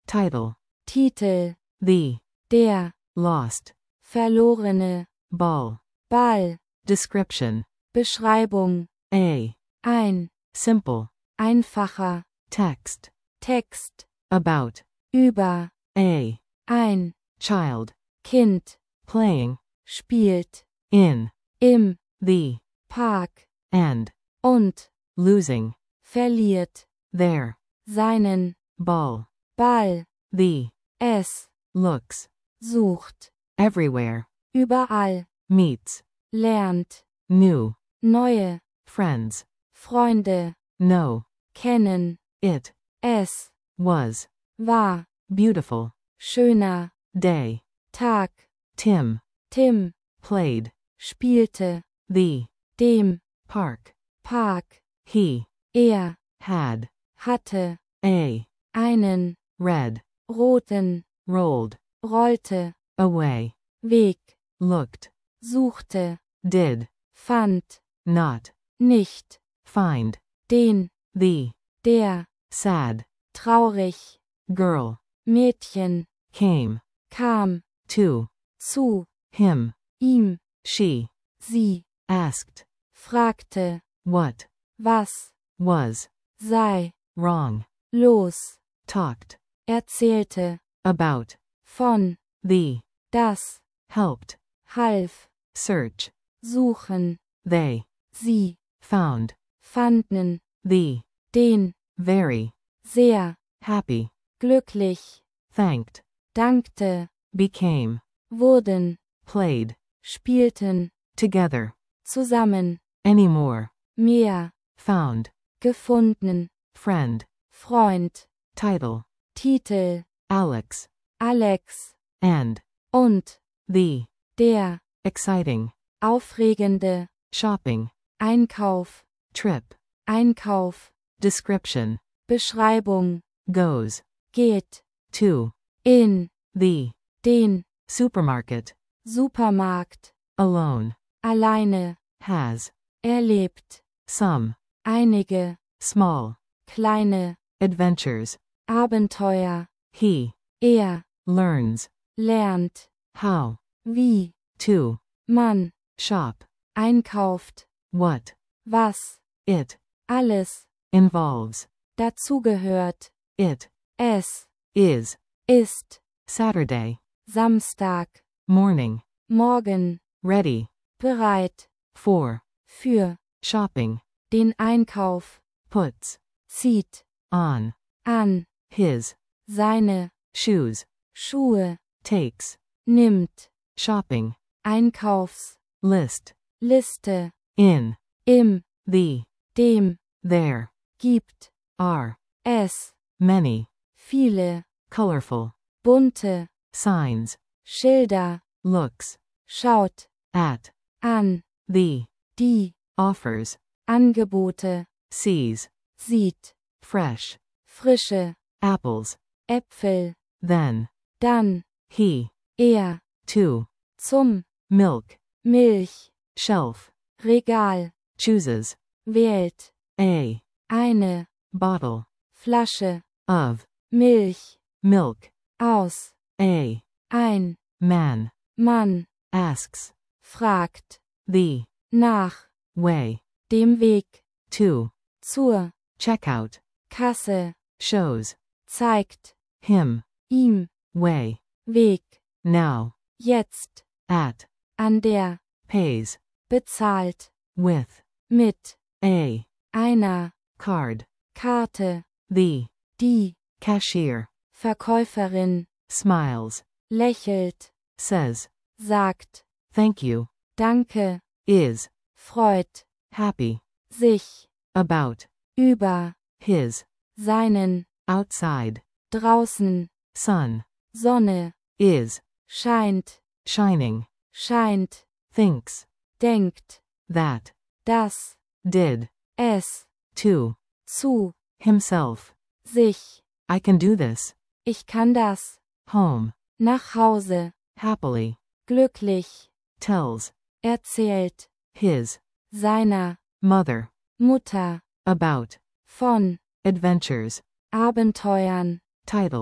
Title. Titel, The. der, Lost. verlorene, Ball. Ball, Description. Beschreibung, A. ein, Simple. einfacher, Text. Text, About. über, A. ein, Child. Kind, Playing. spielt, In. im, The. Park, And. und, Losing. verliert, Their. seinen, Ball. Ball, The. es, Looks. sucht, Everywhere. überall, Meets. lernt, New. neue, Friends. Freunde, Know. kennen, It. es, Was. war, Beautiful. schöner, Day. Tag, Tim. Tim, Played. spielte, The. dem, Park. Park, He. er, Had. hatte, A. einen, Red. roten, Rolled. rollte, Away. Weg, Looked. suchte, Did. fand, Not. nicht, Find. den, The. der, Sad. traurig, Girl. Mädchen, Came. kam, To. zu, Him. ihm, She. sie, Asked. fragte, What. was, Was. sei, Wrong. los, Talked. erzählte, About. von, The. das, Helped. half, Search. suchen, They. sie, Found. fanden, The. den, Very. sehr, Happy. glücklich, Thanked. dankte, Became. wurden, Played. spielten, Together. zusammen, Anymore. mehr, Found. gefunden, Friend. Freund, Title. Titel, Alex. Alex, And. und, The. der, Exciting. aufregende, Shopping. Einkauf, Trip. Einkauf, Description. Beschreibung, Goes. geht, To. in, The. den, Supermarket. Supermarkt, Alone. alleine, Has. erlebt, Some. einige, Small. kleine, Adventures. Abenteuer, He. er, Learns. lernt, How. wie, To. man, Shop. einkauft, What. was, It. alles, Involves. dazugehört, It. es, Is. ist, Saturday. Samstag, Morning. morgen, Ready. bereit, For. für, Shopping. den Einkauf, Puts. zieht, On. an, His. seine, Shoes. Schuhe, Takes. nimmt, Shopping. Einkaufs, List. Liste, In. im, The. dem, There. gibt, Are. es, Many. viele, Colorful. bunte, Signs. Schilder, Looks. schaut, At. an, The. die, Offers. Angebote, Sees. sieht, Fresh. frische, Apples. Äpfel, Then. dann, He. er, To. zum, Milk. Milch, Shelf. Regal, Chooses. wählt, A. eine, Bottle. Flasche, Of. Milch, Milk. aus, A. ein, Man. Mann, Asks. fragt, The. nach, Way. dem Weg, To. zur, Checkout. Kasse, Shows. zeigt, Him. ihm, Way. Weg, Now. jetzt, At. an der, Pays. bezahlt, With. mit, A. einer, Card. Karte, The. die, Cashier. Verkäuferin, Smiles. lächelt, Says. sagt, Thank you. danke, Is. freut, Happy. sich, About. über, His. seinen, Outside. draußen, Sun. Sonne, Is. scheint, Shining. scheint, Thinks. denkt, That. das, Did. es, To. zu, Himself. sich, I can do this. ich kann das, Home. nach Hause, Happily. glücklich, Tells. erzählt, His. seiner, Mother. Mutter, About. von, Adventures. Abenteuern, Title.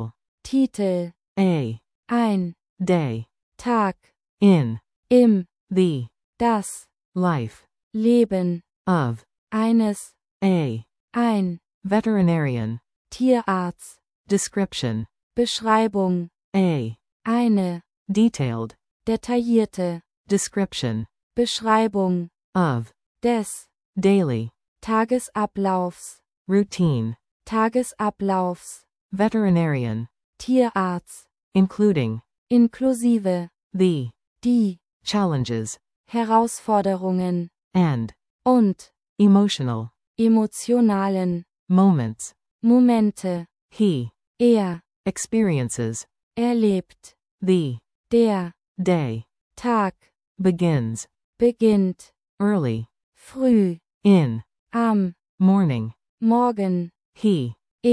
Titel, a ein, day, Tag, in im, the das, life Leben, of eines, a ein, veterinarian, Tierarzt, description, Beschreibung, a eine, detailed, detaillierte, description, Beschreibung, of des, daily, Tagesablaufs, routine, Tagesablaufs, veterinarian, Tierarzt, including inklusive, the die, challenges Herausforderungen, and und, emotional emotionalen, moments Momente, he experiences, erlebt. The der, day Tag, begins beginnt, early früh, in am, morning. Morgen, He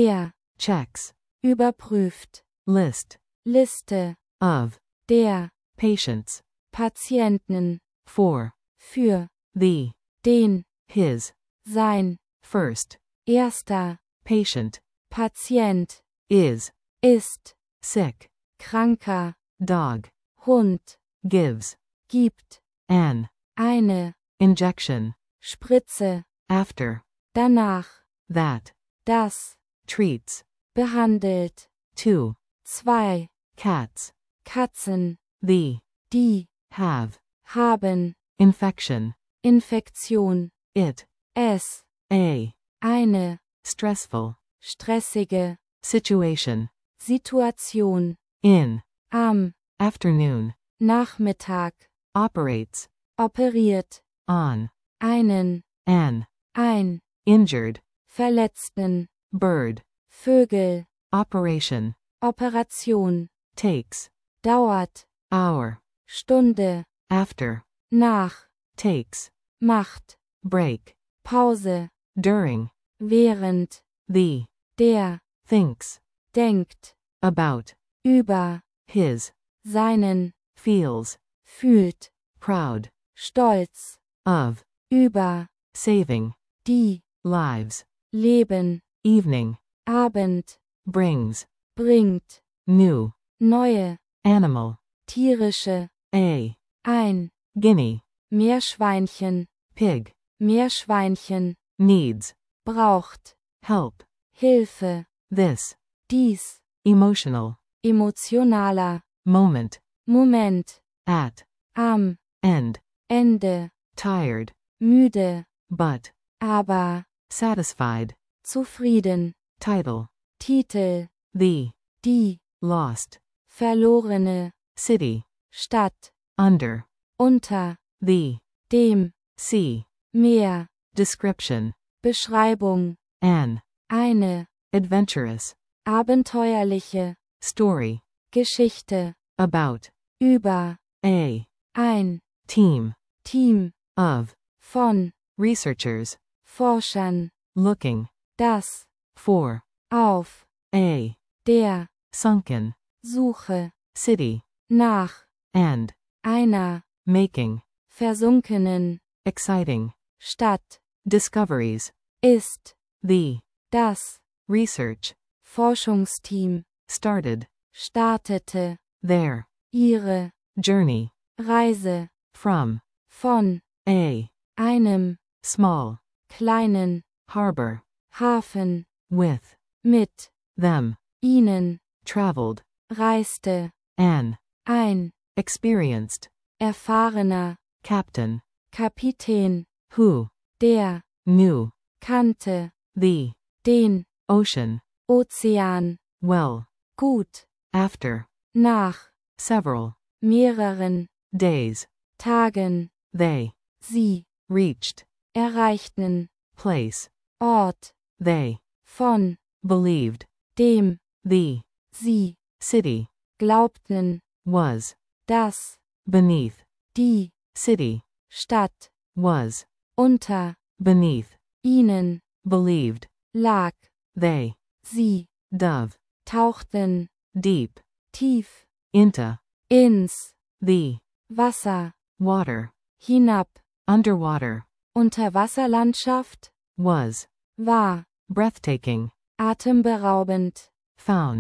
checks überprüft, list Liste, of der, patients Patienten, for für, the den, his sein, first erster, patient Patient, is ist, sick. kranker, Dog Hund, gives gibt, an eine, injection Spritze, after danach, that das, treats behandelt, 2 zwei, cats Katzen, the die, have haben, infection. Infektion, It es, a eine, stressful stressige, situation Situation, in am, afternoon Nachmittag, operates operiert, on einen, an ein, injured Verletzten, bird. Vögel, Operation Operation, takes dauert, hour Stunde, after nach, takes macht, break Pause, during während, the der, thinks denkt, about über, his seinen, feels fühlt, proud stolz, of über, saving die, lives. Leben, Evening Abend, brings bringt, new neue, animal. tierische, A ein, guinea Meerschweinchen, pig Meerschweinchen, needs braucht, help. Hilfe, This dies, emotional emotionaler, moment Moment, at am, end Ende, tired müde, but aber, satisfied. zufrieden, Title Titel, the die, lost verlorene, city Stadt, under unter, the dem, sea. Meer, Description Beschreibung, an eine, adventurous abenteuerliche, story Geschichte, about über, a ein, team Team, of von, researchers Forschern, looking das, for auf, a der, sunken Suche, city nach, and einer, making versunkenen, exciting Stadt, discoveries. ist, The das, research Forschungsteam, started startete, their ihre, journey Reise, from von, a einem, small kleinen, harbor Hafen, with mit, them ihnen, traveled reiste, an ein, experienced erfahrener, captain Kapitän, who der, knew kannte, the den, ocean Ozean, well. gut, After nach, several mehreren, days Tagen, they sie, reached erreichten, place Ort, they von, believed dem, the sie, city glaubten, was dass, beneath die, city Stadt, was unter, beneath ihnen, believed lag, they sie, dove tauchten, deep tief, into ins, the Wasser, water hinab, underwater Unterwasserlandschaft, was war, breathtaking atemberaubend, found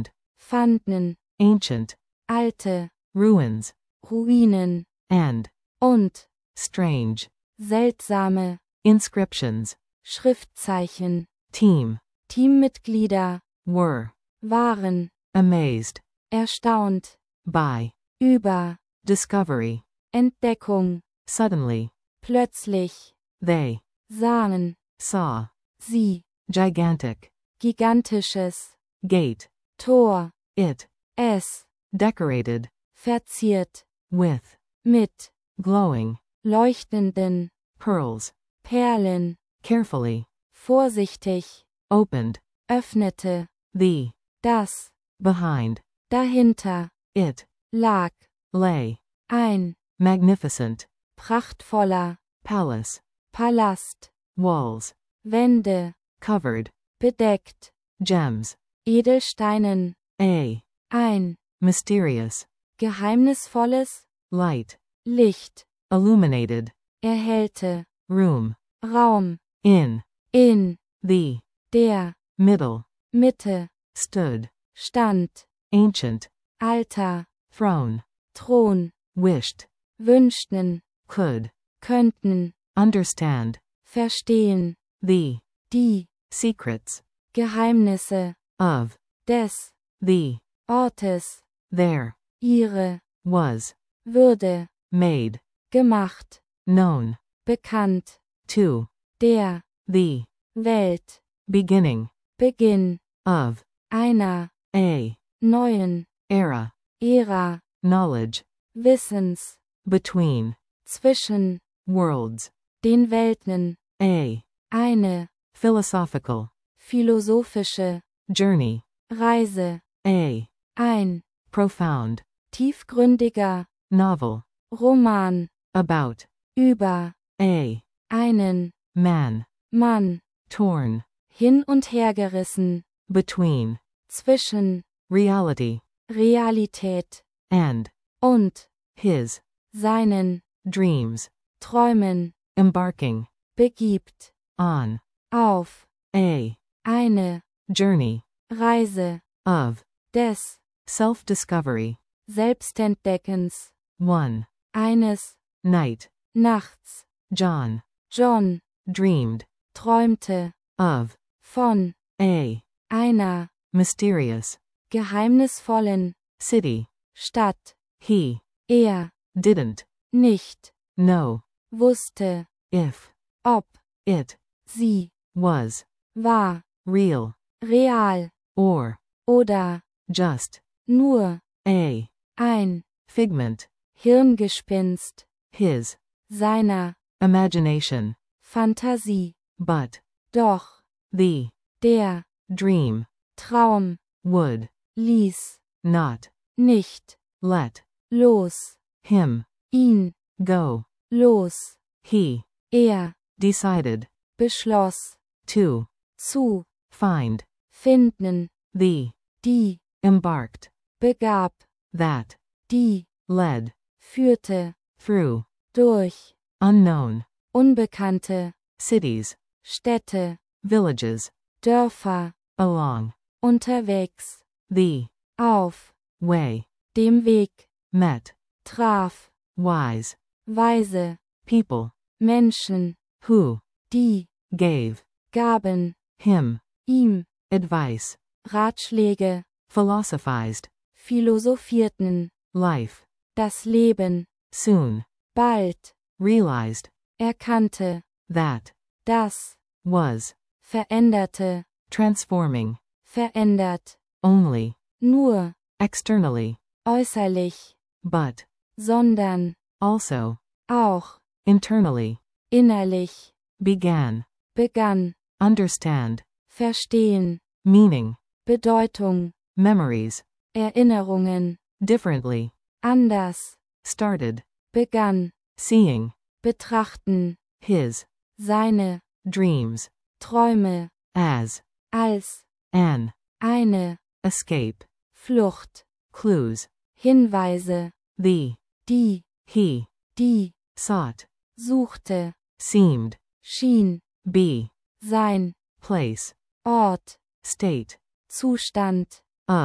fanden, ancient, alte, ruins, Ruinen, and und, strange, seltsame, inscriptions, Schriftzeichen, team, Teammitglieder, were, waren, amazed, erstaunt, by, über, discovery, Entdeckung, suddenly, plötzlich, they, sahen, saw, sie, gigantic, gigantisches, gate, Tor, it, es, decorated, verziert, with, mit, glowing, leuchtenden, pearls, Perlen, carefully, vorsichtig, opened, öffnete, the, das, behind, dahinter, it, lag, lay, ein, magnificent, prachtvoller, palace, Palast, walls, Wände, covered, bedeckt, gems, Edelsteinen, ein, mysterious, geheimnisvolles, light, Licht, illuminated, erhellte, room, Raum, in, in, the, der, middle, Mitte, stood, stand, ancient, Altar, throne, Thron, wished, wünschten, could, könnten, understand, verstehen, the, die, secrets, Geheimnisse, of, des, the, Ortes, there, ihre, was, Würde, made, gemacht, known, bekannt, to, der, the, Welt, beginning, Beginn, of, einer, a, neuen, era, Ära, knowledge, Wissens, between, zwischen, worlds, den Welten, eine, philosophical, philosophische, journey, Reise, ein, profound, tiefgründiger, novel, Roman, about, über, einen, man, Mann, torn, hin und hergerissen, between, zwischen, reality, Realität, and, und, his, seinen, dreams, Träumen, embarking, begibt, on, auf, a, eine, journey, Reise, of, des, self-discovery, Selbstentdeckens, one, eines, night, nachts, John, John, dreamed, träumte, of, von, einer, mysterious, geheimnisvollen, city, Stadt, he, didn't, nicht, know, wusste, if, ob, it, sie, was, war, real, real, or, oder, just, nur, ein, figment, Hirngespinst, his, seiner, imagination, Fantasie, but, doch, the, der, dream, Traum, would, ließ, not, nicht, let, los, him, ihn, go, los, he, decided, beschloss, to, zu, find, finden, the, die, embarked, begab, that, die, led, führte, through, durch, unknown, unbekannte, cities, Städte, villages, Dörfer, along, unterwegs, the, auf, way, dem Weg, met, traf, wise, weise, people, Menschen, who, die, gave, gaben, him, ihm, advice, Ratschläge, philosophized, philosophierten, life, das Leben, soon, bald, realized, erkannte, that, das, was, veränderte, transforming, verändert, only, nur, externally, äußerlich, but, sondern, also, auch, internally, innerlich, began, begann, understand, verstehen, meaning, Bedeutung, memories, Erinnerungen, differently, anders, started, begann, seeing, betrachten, his, seine, dreams, Träume, as, als, an, eine, escape, Flucht, clues, Hinweise, the, die, he, die, sought, suchte, seemed, schien, be, sein, place, Ort, state, Zustand, of,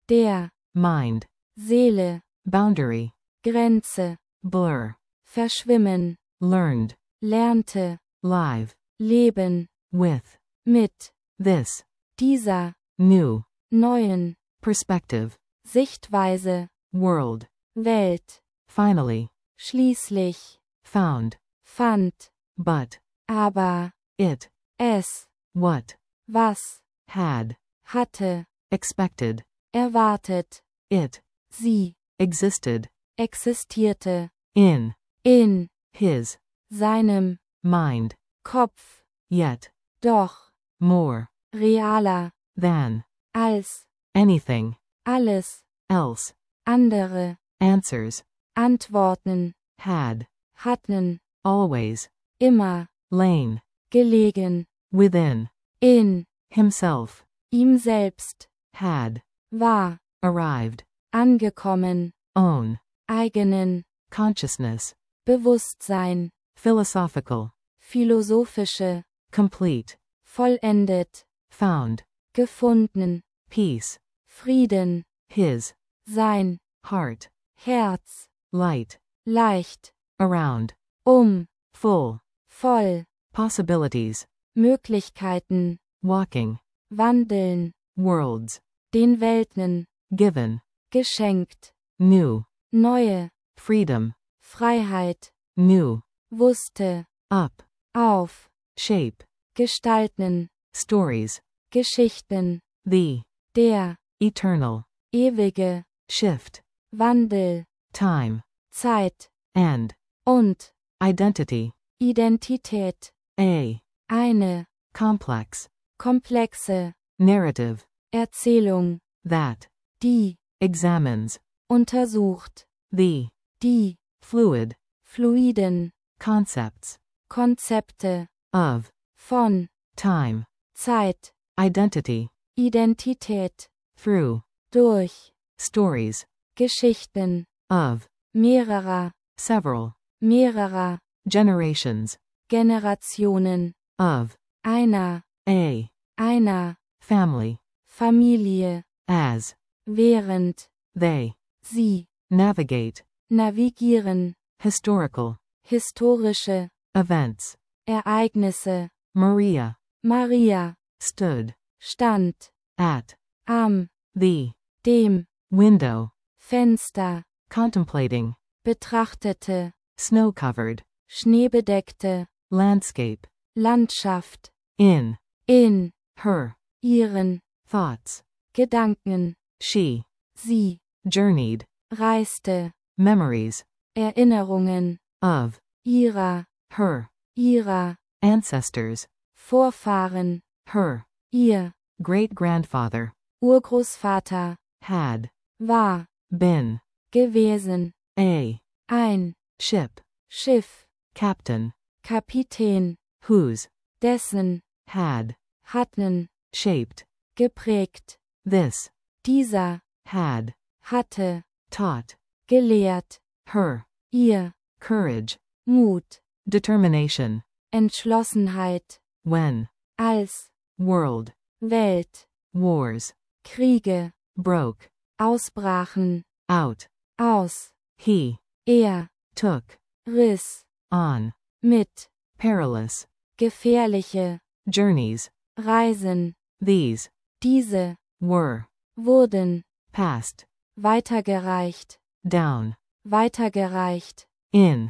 der, mind, Seele, boundary, Grenze, blur, verschwimmen, learned, lernte, live, leben, with, mit, this, dieser, new, neuen, perspective, Sichtweise, world, Welt, finally, schließlich, found, fand, but, aber, it, es, what, was, had, hatte, expected, erwartet, it, sie, existed, existierte, in, in, his, seinem, mind, Kopf, yet, doch, more, realer, than, als, anything, alles, else, andere, answers, Antworten, had, hatten, always, immer, lain, gelegen, within, in, himself, ihm selbst, had, war, arrived, angekommen, own, eigenen, consciousness, Bewusstsein, philosophical, philosophische, complete, vollendet, found, gefunden, peace, Frieden, his, sein, heart, Herz, light, leicht, around, full, voll, possibilities, Möglichkeiten, walking, wandeln, worlds, den Welten, given, geschenkt, new, neue, freedom, Freiheit, new, wusste, up, auf, shape, gestalten, stories, Geschichten, the, der, eternal, ewige, shift, Wandel, time, Zeit, and, und, identity, Identität, eine, complex, komplexe, narrative, Erzählung, that, die, examines, untersucht, the, die, fluid, fluiden, concepts, Konzepte, of, von, time, Zeit, identity, Identität, through, durch, stories, Geschichten, of, mehrerer, mehrerer, generations, Generationen, of, einer, einer, family, Familie, as, während, they, sie, navigate, navigieren, historical, historische, events, Ereignisse, Maria, Maria, stood, stand, at, am, the, dem, window, Fenster, contemplating, betrachtete, snow-covered, schneebedeckte, landscape, Landschaft, in, her, ihren, thoughts, Gedanken, she, sie, journeyed, reiste, memories, Erinnerungen, of, ihrer, her, ancestors, Vorfahren, her, ihr, great-grandfather, Urgroßvater, had, war, been, gewesen, ein, ship, Schiff, captain, Kapitän, whose, dessen, had, hatten, shaped, geprägt, this, dieser, had, hatte, taught, gelehrt, her, ihr, courage, Mut, determination, Entschlossenheit, when, als, world, Welt, wars, Kriege, broke, ausbrachen, out, aus, he, took, riss, on, mit, perilous, gefährliche, journeys, Reisen, these, diese, were, wurden, passed, weitergereicht, down, weitergereicht, in,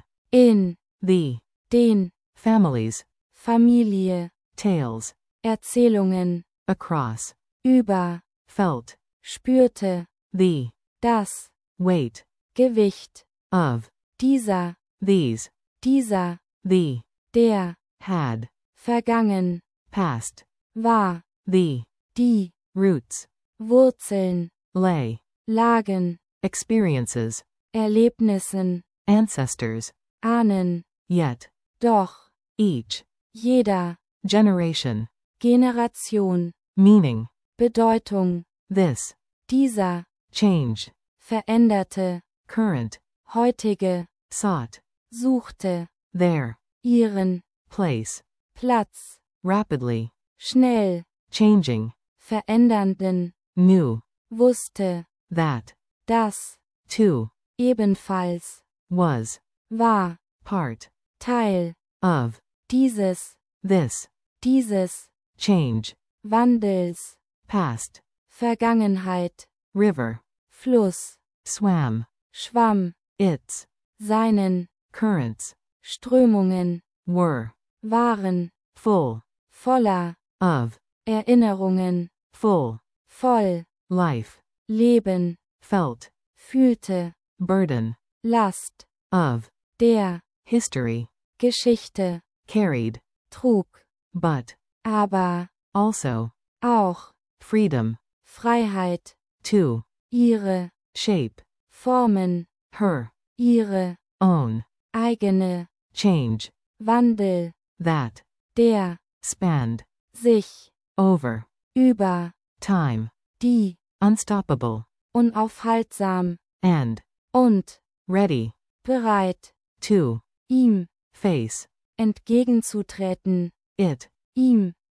the, den, families, Familie, tales, Erzählungen, across, über, felt, spürte, the, das, weight, Gewicht, of, dieser, these, dieser, the, der, had, vergangen, past, war, the, die, roots, Wurzeln, lay, lagen, experiences, Erlebnissen, ancestors, Ahnen, yet, doch, each, jeder, generation, Generation, meaning, Bedeutung, this, dieser, changed, veränderte, current, heutige, sought, suchte, there, ihren, place, Platz, rapidly, schnell, changing, verändernden, new, wusste, that, das, to, ebenfalls, was, war, part, Teil, of, dieses, this, change, Wandels, past, Vergangenheit, river, Fluss, swam, schwamm, its, seinen, currents, Strömungen, were, waren, full, voller, of, Erinnerungen, full, voll, life, Leben, felt, fühlte, burden, Last, of, der, history, Geschichte, carried, trug, but, aber, also, auch, freedom, Freiheit, to, ihre, shape, Formen, her, ihre, own, eigene, change, Wandel, that, der, spanned, sich, over, über, time, die, unstoppable, unaufhaltsam, and, und, ready, bereit, to, ihm, face, entgegenzutreten, it, ihm,